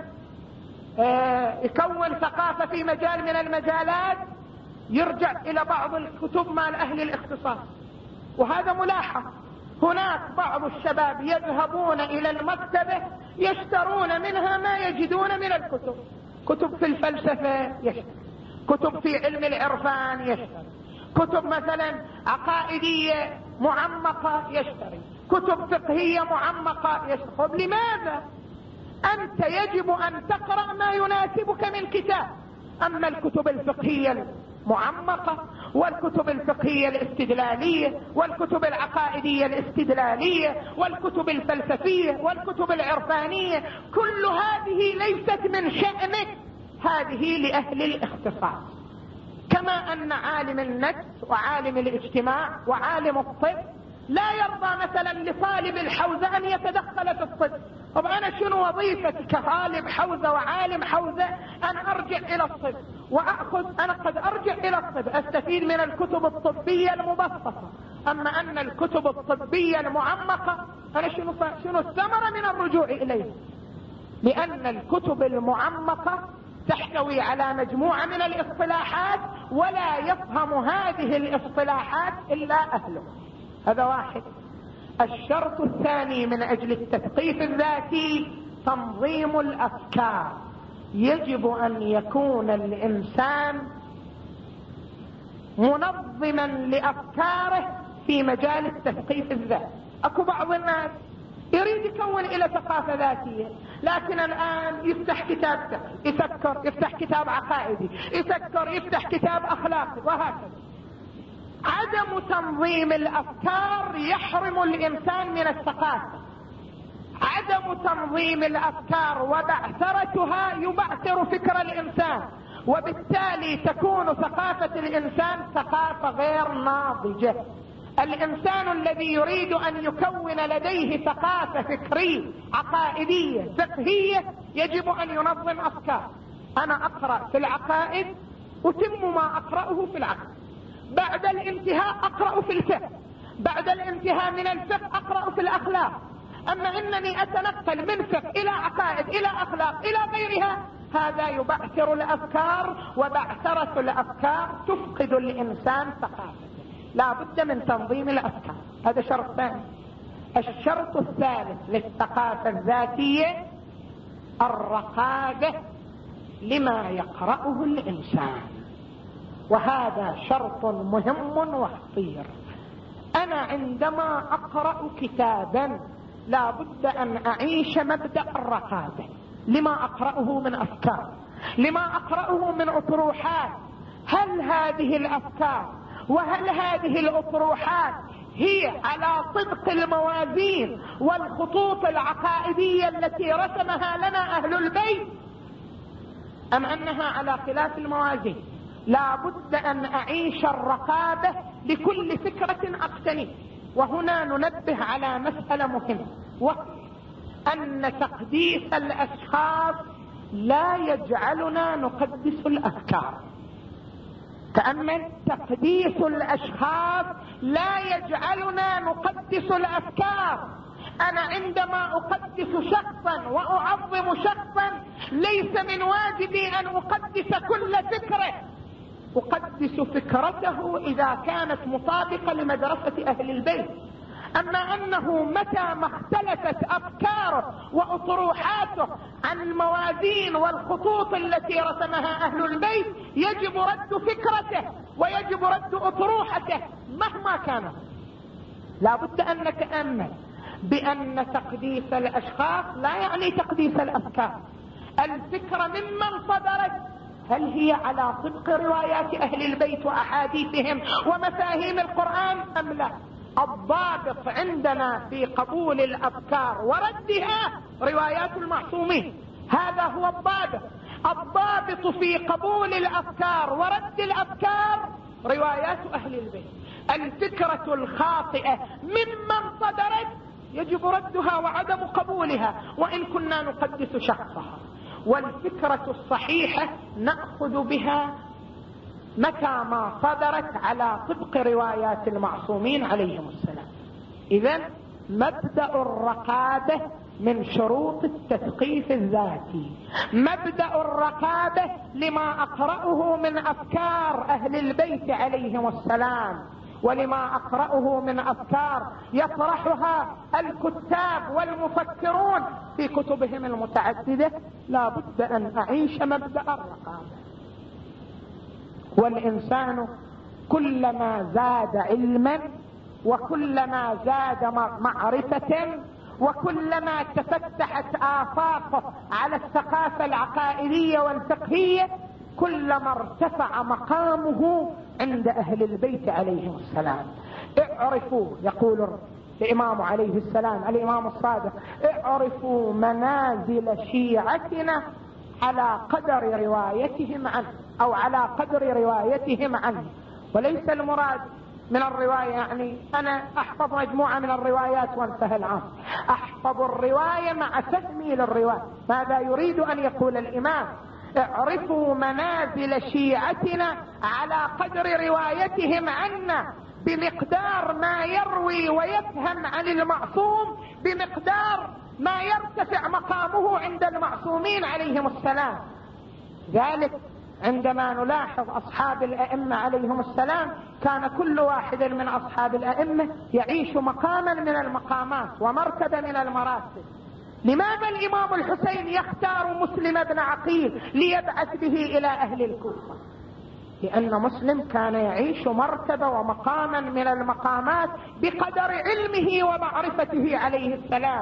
يكون ثقافة في مجال من المجالات، يرجع إلى بعض الكتب مع أهل الاختصاص، وهذا ملاحظ. هناك بعض الشباب يذهبون إلى المكتبة يشترون منها ما يجدون من الكتب، كتب في الفلسفة يشتري، كتب في علم العرفان يشتري، كتب مثلا عقائدية معمقة يشتري، كتب فقهية معمقة يشتري. لماذا؟ أنت يجب أن تقرأ ما يناسبك من كتاب. أما الكتب الفقهية المعمقة والكتب الفقهية الاستدلالية والكتب العقائدية الاستدلالية والكتب الفلسفية والكتب العرفانية، كل هذه ليست من شأنك، هذه لأهل الاختصاص. كما أن عالم النفس وعالم الاجتماع وعالم الطب لا يرضى مثلا لطالب الحوزة أن يتدخل في الطب. طب أنا شنو وظيفتي كطالب حوزة وعالم حوزة؟ أنا أرجع إلى الطب وأخذ، أنا قد أرجع إلى الطب أستفيد من الكتب الطبية المبسطة، أما أن الكتب الطبية المعمقة أنا شنو شنو الثمرة من الرجوع إليه؟ لأن الكتب المعمقة تحتوي على مجموعة من الاصطلاحات ولا يفهم هذه الاصطلاحات إلا أهله. هذا واحد. الشرط الثاني من أجل التثقيف الذاتي تنظيم الأفكار. يجب أن يكون الإنسان منظما لأفكاره في مجال التثقيف الذاتي. أكو بعض الناس يريد يكون إلى ثقافة ذاتية، لكن الآن يفتح كتاب فقهي، يفكر، يفتح كتاب عقائدي، يفكر، يفتح كتاب أخلاقي، وهكذا. عدم تنظيم الأفكار يحرم الإنسان من الثقافة. عدم تنظيم الأفكار وبعثرتها يبعثر فكر الإنسان، وبالتالي تكون ثقافة الإنسان ثقافة غير ناضجة. الإنسان الذي يريد أن يكون لديه ثقافة فكرية عقائدية فقهية يجب أن ينظم أفكار. أنا أقرأ في العقائد أتم ما أقرأه في العقائد، بعد الانتهاء أقرأ في الفقه، بعد الانتهاء من الفقه أقرأ في الأخلاق. أما إنني أتنقل من فقه إلى عقائد إلى أخلاق إلى غيرها، هذا يبعثر الأفكار، وبعثرة الأفكار تفقد الإنسان ثقافته. لا بد من تنظيم الأفكار، هذا شرط ثاني. الشرط الثالث للثقافة الذاتية الرقابة لما يقرأه الإنسان، وهذا شرط مهم وخطير. أنا عندما أقرأ كتابا لا بد أن أعيش مبدأ الرقابة لما أقرأه من أفكار، لما أقرأه من أطروحات. هل هذه الأفكار وهل هذه الأطروحات هي على طبق الموازين والخطوط العقائدية التي رسمها لنا أهل البيت، أم أنها على خلاف الموازين؟ لا بد أن أعيش الرقابة لكل فكرة أقتني. وهنا ننبه على مسألة مهمة، وأن تقديس الأشخاص لا يجعلنا نقدس الأفكار. تأمل، تقديس الأشخاص لا يجعلنا نقدس الأفكار. أنا عندما أقدس شخصا وأعظم شخصا ليس من واجبي أن أقدس كل فكرة، أقدس فكرته إذا كانت مطابقة لمدرسة أهل البيت. أما أنه متى ما اختلفت أفكاره وأطروحاته عن الموازين والخطوط التي رسمها أهل البيت يجب رد فكرته ويجب رد أطروحته مهما كانت. لا بد أن نتأمل بأن تقديس الأشخاص لا يعني تقديس الأفكار. الفكرة ممن صدرت، هل هي على طبق روايات أهل البيت وأحاديثهم ومفاهيم القرآن أم لا؟ الضابط عندنا في قبول الأفكار وردها روايات المعصومين، هذا هو الضابط. الضابط في قبول الأفكار ورد الأفكار روايات أهل البيت. الفكرة الخاطئة ممن صدرت يجب ردها وعدم قبولها وإن كنا نقدس شخصها، والفكرة الصحيحة نأخذ بها متى ما صدرت على طبق روايات المعصومين عليهم السلام. إذن مبدأ الرقابة من شروط التثقيف الذاتي، مبدأ الرقابة لما أقرأه من أفكار أهل البيت عليهم السلام ولما أقرأه من أفكار يطرحها الكتاب والمفكرون في كتبهم المتعددة، لا بد أن أعيش مبدأ الرقابة. والإنسان كلما زاد علما وكلما زاد معرفة وكلما تفتحت آفاقه على الثقافة العقائدية والفقهية كلما ارتفع مقامه عند أهل البيت عليهم السلام. اعرفوا، يقول الإمام عليه السلام الإمام الصادق، اعرفوا منازل شيعتنا على قدر روايتهم عنه، أو على قدر روايتهم عنه. وليس المراد من الرواية يعني أنا أحفظ مجموعة من الروايات وانتهى الأمر، أحفظ الرواية مع فهمي للرواية. ماذا يريد أن يقول الإمام؟ اعرفوا منازل شيعتنا على قدر روايتهم عنا، بمقدار ما يروي ويفهم عن المعصوم بمقدار ما يرتفع مقامه عند المعصومين عليهم السلام. ذلك عندما نلاحظ أصحاب الأئمة عليهم السلام كان كل واحد من أصحاب الأئمة يعيش مقاما من المقامات ومرتبة من المراتب. لماذا الإمام الحسين يختار مسلم بن عقيل ليبعث به إلى أهل الكوفة؟ لأن مسلم كان يعيش مرتبة ومقاما من المقامات بقدر علمه ومعرفته عليه السلام.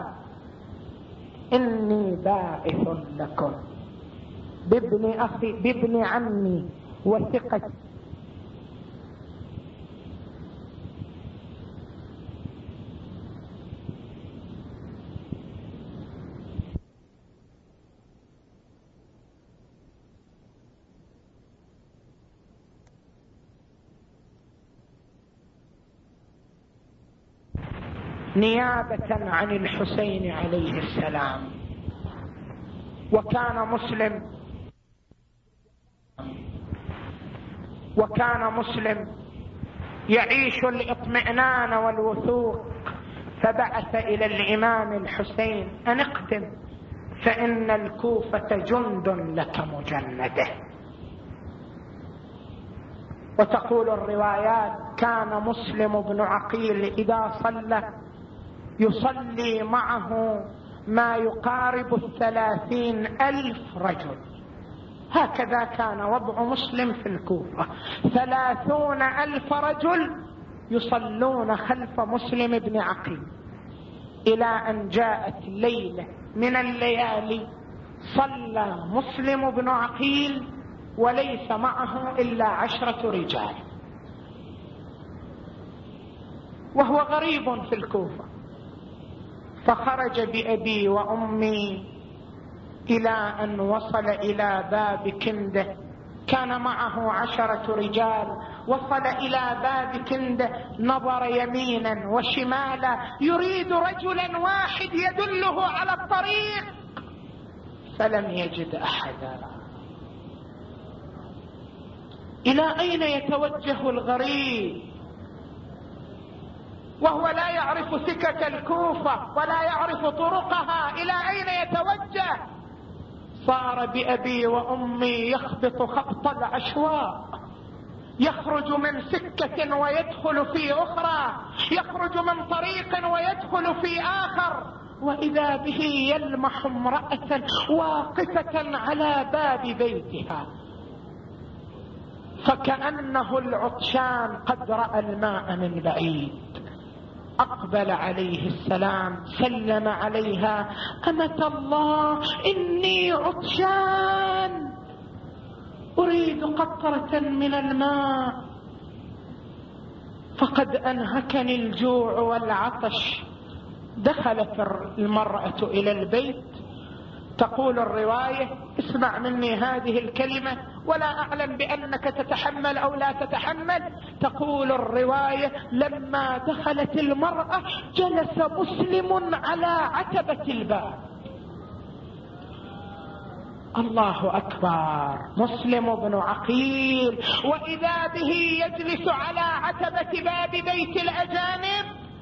إني باعث لكم بابن أخي بابن عمي وثقتي نيابة عن الحسين عليه السلام. وكان مسلم وكان مسلم يعيش الاطمئنان والوثوق، فبعث إلى الإمام الحسين أن اقدم فإن الكوفة جند لك مجندة. وتقول الروايات كان مسلم بن عقيل إذا صلى يصلي معه ما يقارب الثلاثين ألف رجل. هكذا كان وضع مسلم في الكوفة، ثلاثون ألف رجل يصلون خلف مسلم بن عقيل، إلى أن جاءت ليلة من الليالي صلى مسلم بن عقيل وليس معه إلا عشرة رجال، وهو غريب في الكوفة. فخرج بأبي وأمي إلى أن وصل إلى باب كندة، كان معه عشرة رجال. وصل إلى باب كندة، نظر يمينا وشمالا يريد رجلا واحد يدله على الطريق، فلم يجد أحدا. إلى أين يتوجه الغريب وهو لا يعرف سكك الكوفة ولا يعرف طرقها؟ إلى أين يتوجه؟ صار بأبي وأمي يخبط خبط العشواء، يخرج من سكة ويدخل في أخرى، يخرج من طريق ويدخل في آخر، وإذا به يلمح امرأة واقفة على باب بيتها، فكأنه العطشان قد رأى الماء من بعيد. أقبل عليه السلام سلم عليها: أمة الله إني عطشان أريد قطرة من الماء، فقد أنهكني الجوع والعطش. دخلت المرأة إلى البيت. تقول الرواية، اسمع مني هذه الكلمة ولا أعلم بأنك تتحمل أو لا تتحمل. تقول الرواية: لما دخلت المرأة جلس مسلم على عتبة الباب. الله أكبر، مسلم بن عقيل وإذا به يجلس على عتبة باب بيت الأجانب.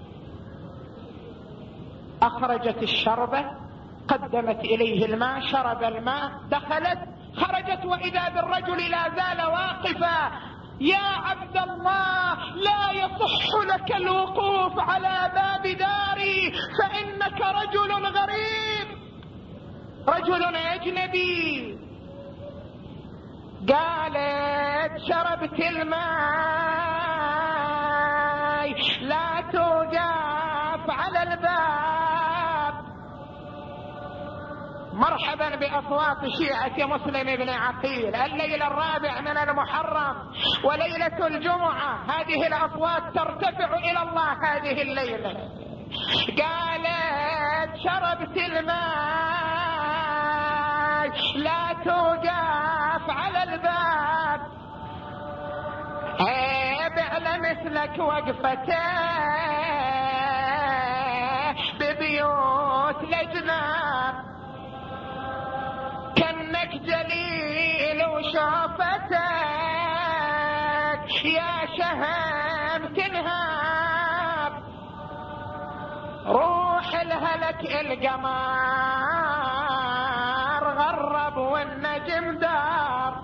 أخرجت الشربة، قدمت إليه الماء، شرب الماء، دخلت، خرجت وإذا بالرجل لا زال واقفا: يا عبد الله لا يصح لك الوقوف على باب داري فإنك رجل غريب، رجل أجنبي. قالت شربت الماء لا توقف على الباب. مرحبا بأصوات شيعة مسلم بن عقيل، الليل الرابع من المحرم وليلة الجمعة، هذه الأصوات ترتفع إلى الله هذه الليلة. قالت شربت الماء لا توقف على الباب، عيب على مثلك وقفته ببيوت الأجناب، كأنك جليل وشوفتك يا شهم تنهاب. روح الهلك القمر غرب والنجم دار.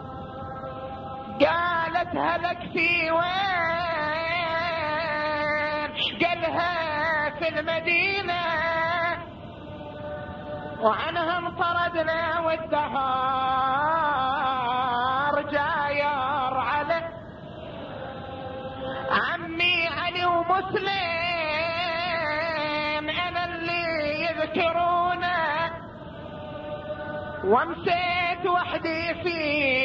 قالت هلك في وين؟ قالها في المدينة وعنهم طردنا والدهار جاير على عمي علي ومسلم أنا اللي يذكرونه، ومسيت وحدي في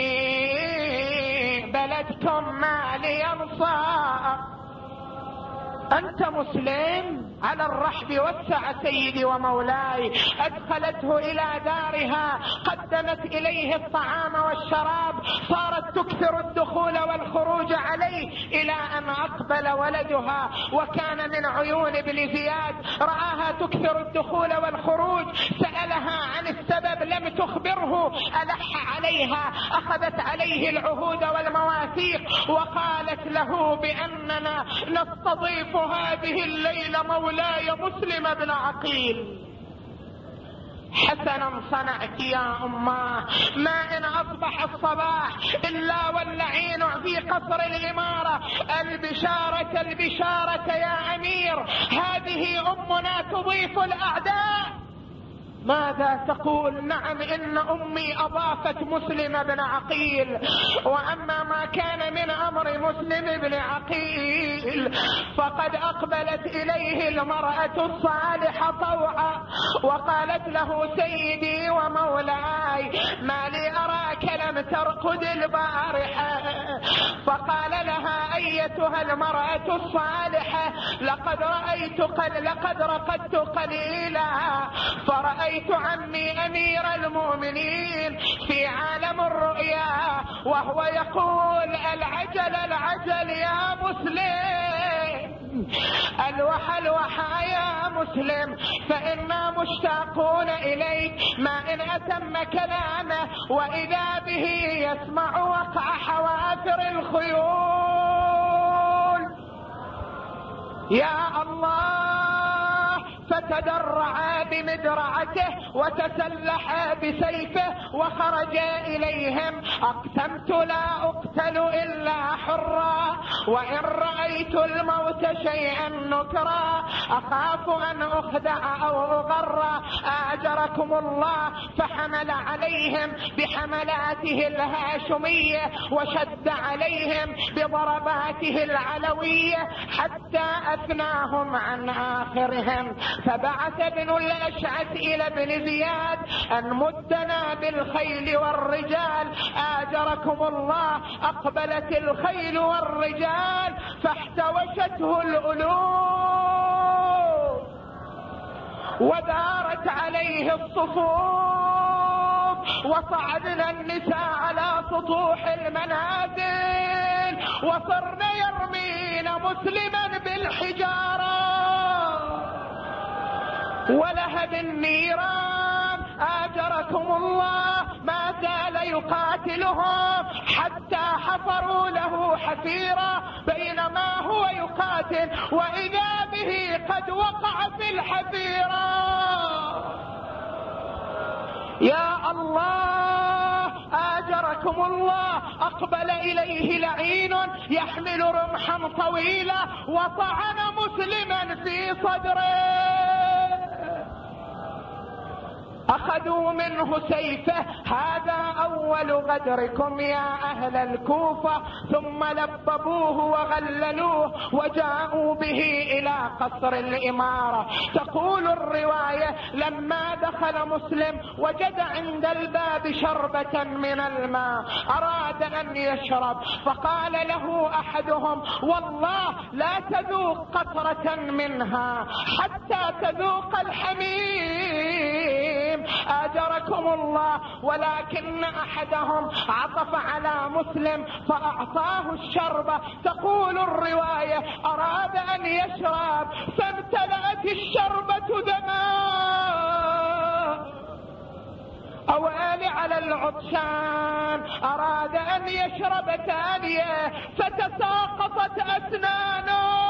بلدكم ما لي انصار. أنت مسلم؟ على الرحب والسعة سيدي ومولاي. أدخلته إلى دارها، قدمت إليه الطعام والشراب، صارت تكثر الدخول والخروج عليه إلى أن أقبل ولدها، وكان من عيون ابن زياد. رآها تكثر الدخول والخروج، سألها عن السبب لم تخبره، ألح عليها، أخذت عليه العهود والمواثيق وقالت له بأننا نستضيف هذه الليلة مولاي مسلم بن عقيل. حسنا صنعت يا أماه، ما إن أصبح الصباح إلا واللعين في قصر الإمارة. البشارة البشارة يا أمير، هذه أمنا تضيف الأعداء. ماذا تقول؟ نعم إن أمي أضافت مسلم بن عقيل. وأما ما كان من أمر مسلم بن عقيل فقد أقبلت إليه المرأة الصالحة طوعا وقالت له سيدي ومولاي ما لي أراك لم ترقد البارحة. فقال لها أيتها المرأة الصالحة لقد رأيت قل لقد رقدت قليلا فرأيت عمي أمير المؤمنين في عالم الرؤيا وهو يقول العجل العجل يا مسلم، الوحى الوحى يا مسلم، فإنا مشتاقون إليك. ما إن أتم كلامه وإذا به يسمع وقع حوافر الخيول. يا الله. فتدرعا بمدرعته وتسلحا بسيفه وخرجا إليهم. أقسمت لا أقتل إلا حرا، وإن رأيت الموت شيئا نكرا أخاف أن أخدع أو أغرى. آجركم الله. فحمل عليهم بحملاته الهاشمية وشد عليهم بضرباته العلوية حتى أثناهم عن آخرهم. فبعث ابن الأشعث إلى ابن زياد أن مدنا بالخيل والرجال. آجركم الله. أقبلت الخيل والرجال فاحتوشته الألوف ودارت عليه الصفوف، وصعدنا النساء على سطوح المنازل وصرن يرمين مسلما بالحجارة ولهب النيران. آجركم الله. ما زال يقاتلهم حتى حفروا له حفيرة بينما هو يقاتل وإذا به قد وقع في الحفيرة. يا الله. آجركم آجركم الله أقبل إليه لعين يحمل رمحا طويلا وطعن مسلما في صدره، أخذوا منه سيفه. هذا أول غدركم يا أهل الكوفة. ثم لببوه وغللوه وجاءوا به إلى قصر الإمارة. تقول الرواية لما دخل مسلم وجد عند الباب شربة من الماء، أراد أن يشرب، فقال له أحدهم والله لا تذوق قطرة منها حتى تذوق الحميم آجركم الله. ولكن أحدهم عطف على مسلم فأعطاه الشربة. تقول الرواية أراد أن يشرب فامتلأت الشربة دماء. أوالي على العطشان أراد أن يشرب ثانية فتساقطت أسنانه.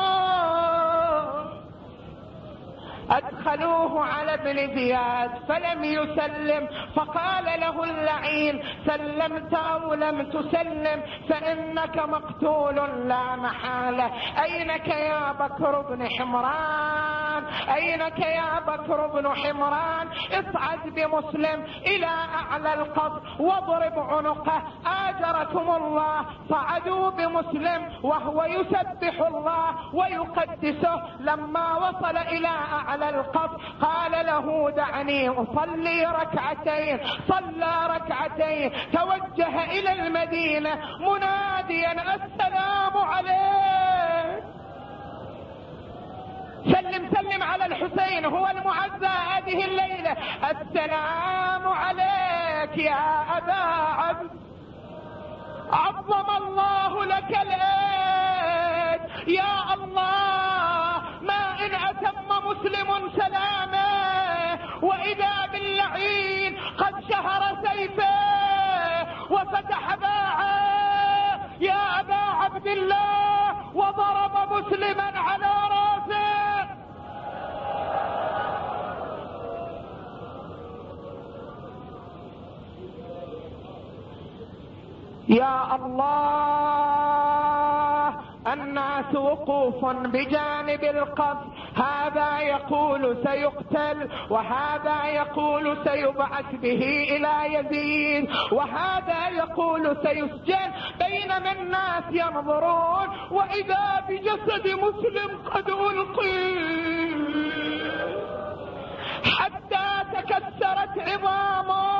أدخلوه على ابن زياد فلم يسلم، فقال له اللعين سلمت أو لم تسلم فإنك مقتول لا محالة. أينك يا بكر بن حمران؟ أينك يا بكر بن حمران؟ اصعد بمسلم إلى أعلى القبر واضرب عنقه آجركم الله. صعدوا بمسلم وهو يسبح الله ويقدسه. لما وصل إلى أعلى القبر قال له دعني أصلي ركعتين. صلى ركعتين، توجه إلى المدينة مناديا السلام عليك. سلم سلم على الحسين هو المعزى هذه الليلة. السلام عليك يا أبا عبد، عظم الله لك الأيد. يا الله ما إن أتم مسلم سلامه وإذا باللعين قد شهر سيفه وفتح باعه يا أبا عبد الله وضرب مسلما على راسه. يا الله الناس وقوف بجانب القبر، هذا يقول سيقتل وهذا يقول سيبعث به إلى يزيد وهذا يقول سيسجن، بينما الناس ينظرون وإذا بجسد مسلم قد ألقي حتى تكسرت عظامه.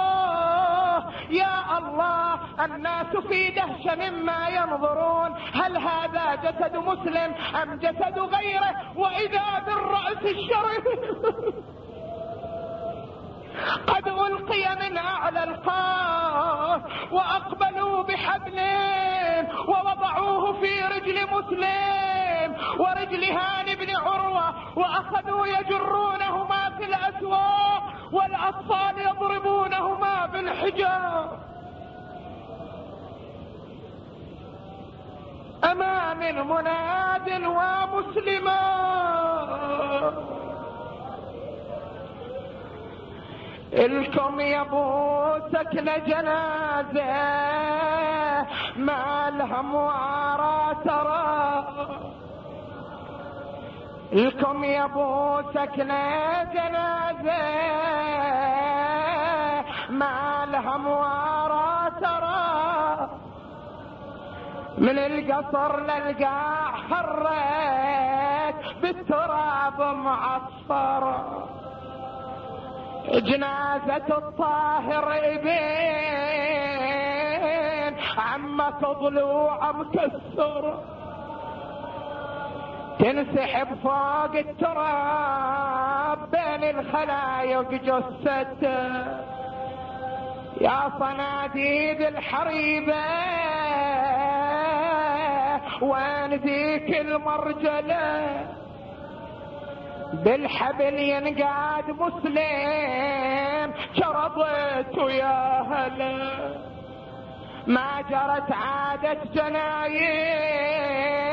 يا الله الناس في دهشة مما ينظرون، هل هذا جسد مسلم أم جسد غيره؟ وإذا بالرأس الشريف قد ألقي من أعلى القاف وأقبلوا بحبلين ووضعوه في رجل مسلم ورجل هاني بن عروة وأخذوا يجرونهما في الأسواق والأطفال يضربونهما بالحجار. أمام مناد ومسلما الكم يبو سكن جنازة ما الهم وعرى ترى. الكم يبو سكن جنازة ما الهم وعرى ترى. من القصر للقاع حريت بالتراب معصفرة. جنازة الطاهر ابن عمة ضلوع مكسر تنسحب فوق التراب بين الخلايق جثته. يا صناديد الحريبة وين ذيك المرجلة؟ بالحبل ينقاد مسلم شرطته يا هلا. ما جرت عادة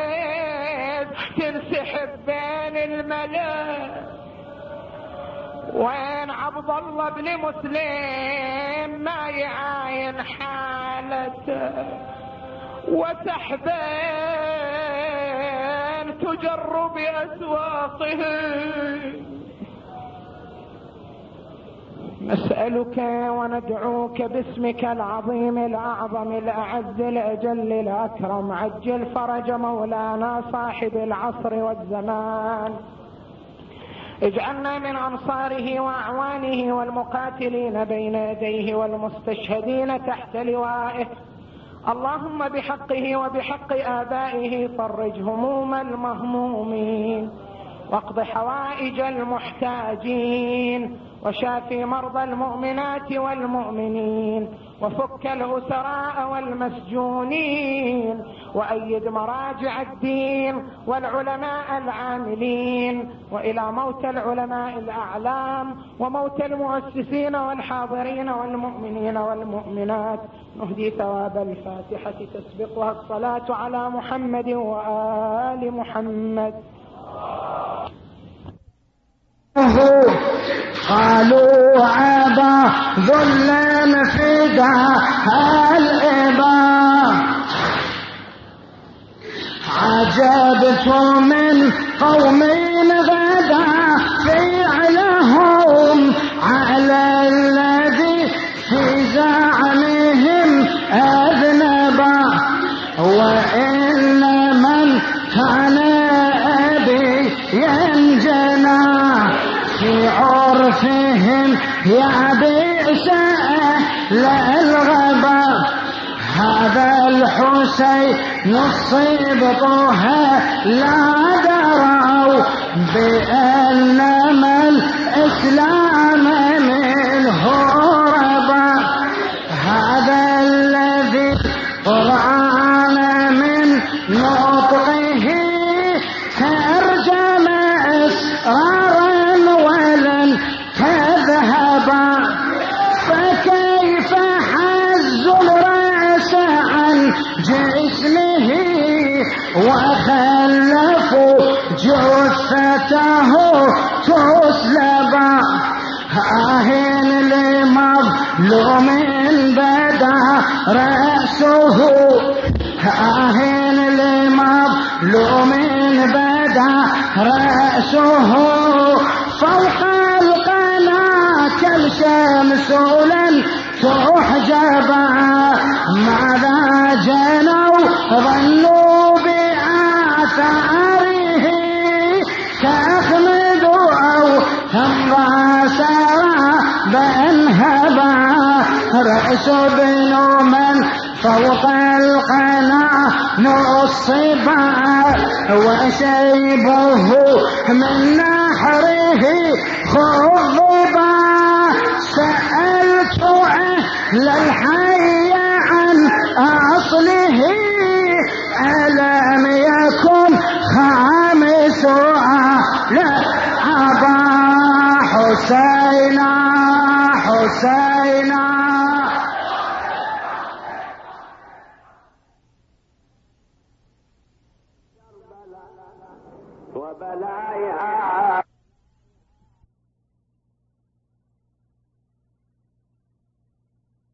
جنايز تنسحب بين الملا. وين عبد الله بن مسلم ما يعاين حالته، وسحبين تجر بأسواقه. نسألك وندعوك باسمك العظيم الأعظم الأعز الأجل الأكرم، عجل فرج مولانا صاحب العصر والزمان، اجعلنا من أنصاره وأعوانه والمقاتلين بين يديه والمستشهدين تحت لوائه. اللهم بحقه وبحق آبائه فرج هموم المهمومين، واقض حوائج المحتاجين، وشافي مرضى المؤمنات والمؤمنين، وفك الأسراء والمسجونين، وأيد مراجع الدين والعلماء العاملين، وإلى موت العلماء الأعلام وموت المؤسسين والحاضرين والمؤمنين والمؤمنات. نهدي ثواب الفاتحة تسبقها الصلاة على محمد وآل محمد. قالوا عبا ظلم فدا الإبا، عجبت من قوم غدا فعلهم على الذي في زعمهم أذنبا، وإن من كان أبي ينجنا في عرفهم يا بئس أهل الغبا، هذا الحسين الصبطها لا دروا بأنما الإسلام منه ربا، هذا الذي قرآن من نطقه ترجم إسرارا ولن تذهبا، فكيف حز الرأس عن جسمه وخلفوا جثته تسلبا، آهن لمظلوم بدا رأسه، آهن لمظلوم بدا رأسه، فوق القنا كالشمس لن تحجبا، ماذا جنوا ظنوا بآثاره كأخمدوا أو همضى سرى بأنهبا، رأس ابن من فوق القنا نصبا، وشيبه من نحره خضبا، سألت أهل الحي عن أصله ألم يكن خامس أهل أبا حسينا حسينا. وبلايا